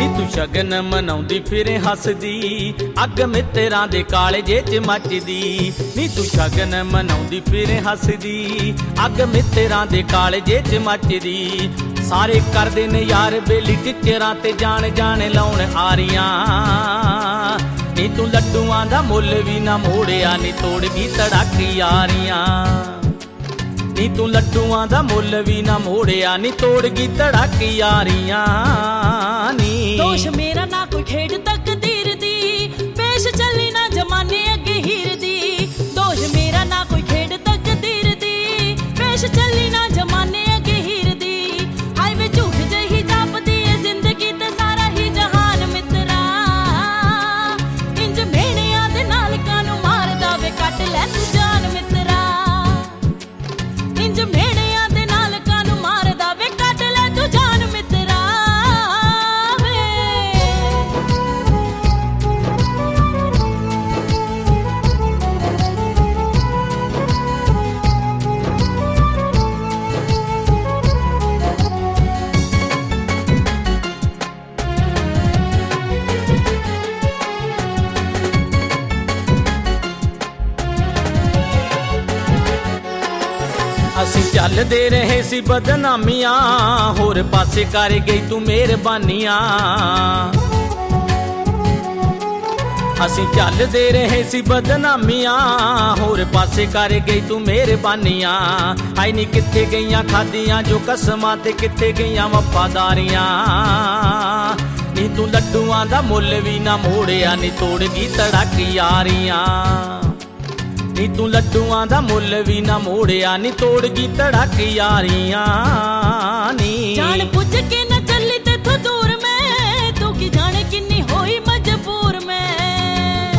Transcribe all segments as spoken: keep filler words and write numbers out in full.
नी तू शगन मनाउंदी फिरे हसदी, अग मित्तरां दे कालजे च मचदी। नी तू शगन मनाउंदी फिरे हसदी, अग मित्तरां दे कालजे च मचदी। सारे करदे ने यार बेली टिचरां ते जान जान लाउण आरियां। नी तू लड्डूआं दा मुੱਲ भी ना मोड़िया, नी तोड़ गई तड़ाकी यारियां। नी तू लड्डूआं दा मुੱਲ भी ना मोड़िया, नी तोड़ गई तड़ाकी यारियां। नी दोष मेरा ना कोई खेड तकदीर दी, पेश चली ना जमाने अगे हीर दी। दोष मेरा ना कोई खेड तकदीर दी, पेश चली ना जमाने अगे हीर दी। हाय वे झूठ जही जापदी है जिंदगी ते सारा ही जहान मित्रा। इंज मेहणियां दे नाल कानू मारदा वे कट लै तू जान मित्रा। इंज मेहणियां दे नाल कानू मारदा वे कट लै तू जान मित्रा। असीं चलदे रहे सी बदनामियां, होर पासे कर गई तू मेहरबानियां। असीं चलदे रहे सी बदनामियां, होर पासे कर गई तू मेहरबानियां। हाय नी कित्थे गईयां खादियां जो कसमां ते कित्थे गईयां वफादारियां। नी तू लड्डूआं दा मुੱਲ भी ना मोड़िया, नी तोड़ गई तड़ाकी यारियां। नी तू लड्डूआं दा मुੱਲ भी ना मोड़िया, नी तोड़ गई तड़ाकी यारियां। नी जान बुझ के न चली तेथों दूर मैं, तू की जाने किन्नी होई मजबूर मैं।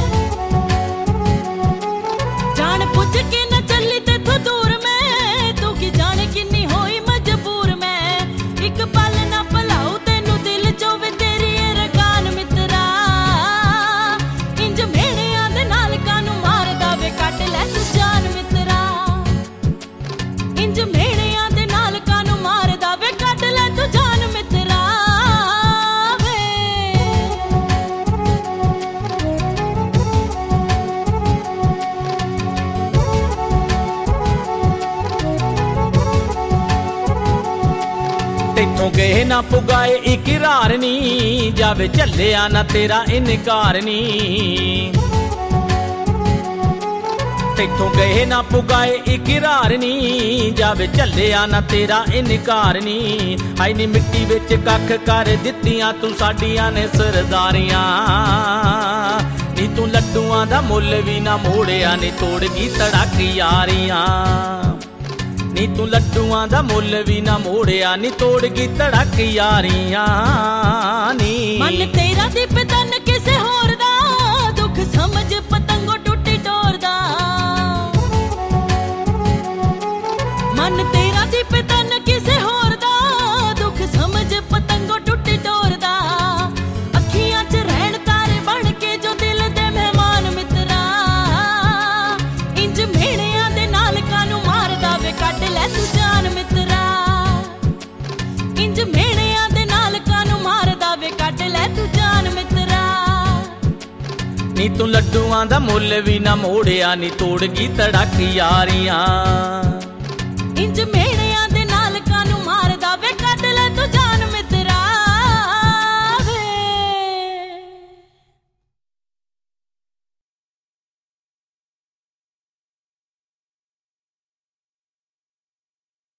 जान बुझ के न चली तेथों दूर मैं, तू की जाने किन्नी होई मजबूर मैं। एक पल ना भलाऊ तेनू दिल चों वे तेरी ए रगान मित्रा। इंज मेहणियां दे नाल कानू मारदा वे कट लै तू जान मित्रा। इंज मेहणियां दे नाल कानू मारदा वे कट लै तू जान मित्रा। वे तेथों गए ना पुगाए इकरार नी, जावे झल्लिया ना तेरा इनकार नी। तेथों गए ना पुगाए इकरार नी, जावे झल्लिया ना तेरा इनकार नी। हाय नी मिट्टी विच कख कर दित्तियां तू साडियां ने सरदारियां। नी तू लड्डूआं दा मुੱਲ भी ना मोड़िया, नी तोड़ गई तड़ाकी यारियां। नी तू लड्डूआं दा मुੱਲ भी ना मोड़िया, नी तोड़ गई तड़ाकी यारियां। नी मन तेरा दी पतन किसे होर दा, दुख समझ पतंगो टुटी डोर दा। मन तेरा दी पतन किसे होर दा, दुख समझ पतंगो टुटी डोर दा। अखियां च रहण तारे बन के जो दिल दे मेहमान मित्रा। इंज मेहणियां दे नाल कानू मारदा वे कट लै तू जान मित्रा। इंज मेहणियां दे नाल कानू मारदा वे कट लै तू जान मित्रा। नी तू लड्डूआं दा मुੱਲ भी ना मोड़िया, नी तोड़ गई तड़ाकी यारियां। इंज मेहणियां